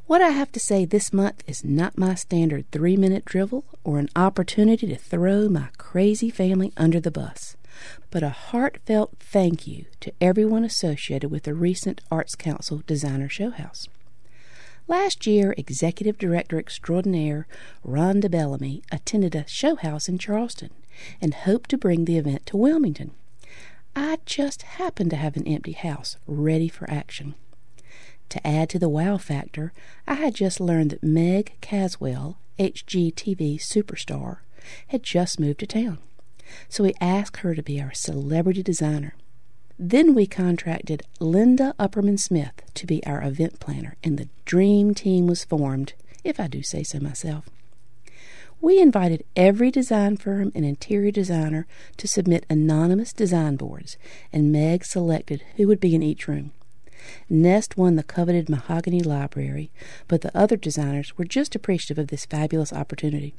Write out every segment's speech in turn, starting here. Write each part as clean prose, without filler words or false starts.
What I have to say this month is not my standard 3-minute drivel or an opportunity to throw my crazy family under the bus, but a heartfelt thank you to everyone associated with the recent Arts Council Designer Show House. Last year, Executive Director Extraordinaire Rhonda Bellamy attended a show house in Charleston and hoped to bring the event to Wilmington. I just happened to have an empty house ready for action. To add to the wow factor, I had just learned that Meg Caswell, HGTV superstar, had just moved to town, so we asked her to be our celebrity designer. Then we contracted Linda Upperman Smith to be our event planner, and the dream team was formed, if I do say so myself. We invited every design firm and interior designer to submit anonymous design boards, and Meg selected who would be in each room. Nest won the coveted mahogany library, but the other designers were just appreciative of this fabulous opportunity.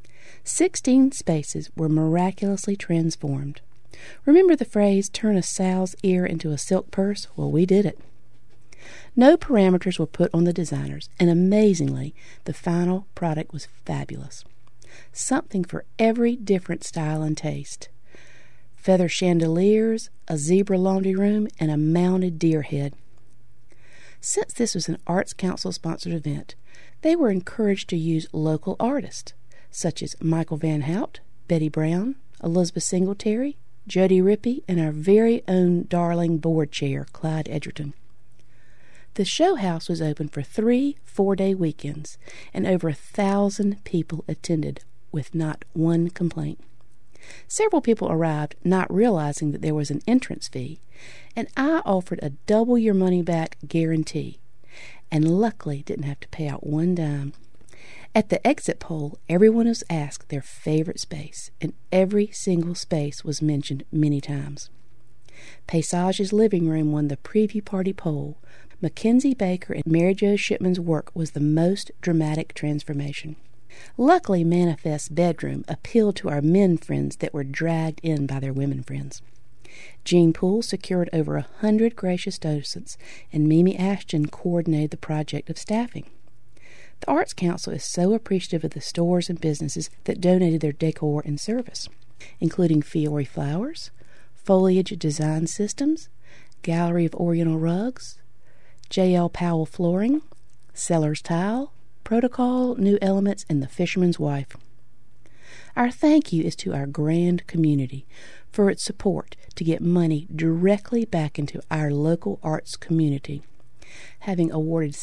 16 spaces were miraculously transformed. Remember the phrase, turn a sow's ear into a silk purse? Well, we did it. No parameters were put on the designers, and amazingly, the final product was fabulous. Something for every different style and taste. Feather chandeliers, a zebra laundry room, and a mounted deer head. Since this was an Arts Council-sponsored event, they were encouraged to use local artists, such as Michael Van Hout, Betty Brown, Elizabeth Singletary, Jody Rippey, and our very own darling board chair, Clyde Edgerton. The show house was open for 3 4-day weekends, and over 1,000 people attended with not one complaint. Several people arrived not realizing that there was an entrance fee, and I offered a double-your-money-back guarantee, and luckily didn't have to pay out one dime. At the exit poll, everyone was asked their favorite space, and every single space was mentioned many times. Paysage's living room won the preview party poll. Mackenzie Baker and Mary Jo Shipman's work was the most dramatic transformation. Luckily, Manifest's bedroom appealed to our men friends that were dragged in by their women friends. Jean Poole secured over 100 gracious docents, and Mimi Ashton coordinated the project of staffing. The Arts Council is so appreciative of the stores and businesses that donated their decor and service, including Fiore Flowers, Foliage Design Systems, Gallery of Oriental Rugs, J.L. Powell Flooring, Sellers Tile, Protocol, New Elements, and The Fisherman's Wife. Our thank you is to our grand community for its support to get money directly back into our local arts community, having awarded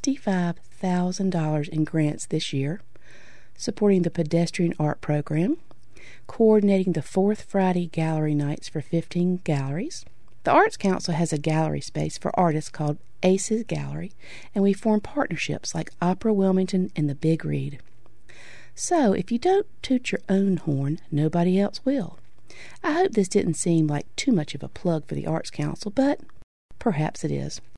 $65,000 in grants this year, supporting the pedestrian art program, coordinating the Fourth Friday Gallery Nights for 15 galleries. The Arts Council has a gallery space for artists called Aces Gallery, and we form partnerships like Opera Wilmington and the Big Read. So, if you don't toot your own horn, nobody else will. I hope this didn't seem like too much of a plug for the Arts Council, but perhaps it is.